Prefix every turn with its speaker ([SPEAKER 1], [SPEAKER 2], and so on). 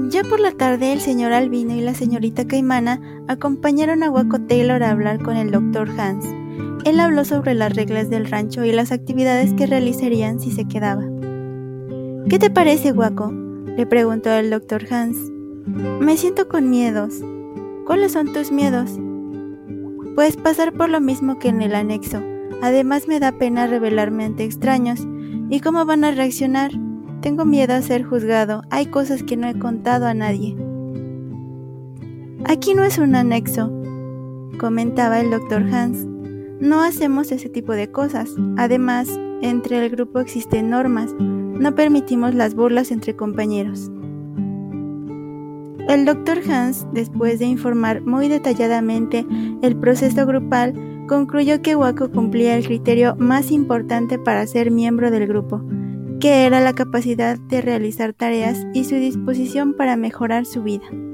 [SPEAKER 1] Ya por la tarde, el señor Albino y la señorita Caimana acompañaron a Guaco Taylor a hablar con el Dr. Hans. Él habló sobre las reglas del rancho y las actividades que realizarían si se quedaba. ¿Qué te parece, Guaco?, le preguntó el Dr. Hans. Me siento con miedos. ¿Cuáles son tus miedos? Pues pasar por lo mismo que en el anexo. Además me da pena revelarme ante extraños. ¿Y cómo van a reaccionar? Tengo miedo a ser juzgado. Hay cosas que no he contado a nadie. Aquí no es un anexo, comentaba el Dr. Hans. No hacemos ese tipo de cosas. Además, entre el grupo existen normas. No permitimos las burlas entre compañeros. El Dr. Hans, después de informar muy detalladamente el proceso grupal, concluyó que Guaco cumplía el criterio más importante para ser miembro del grupo, que era la capacidad de realizar tareas y su disposición para mejorar su vida.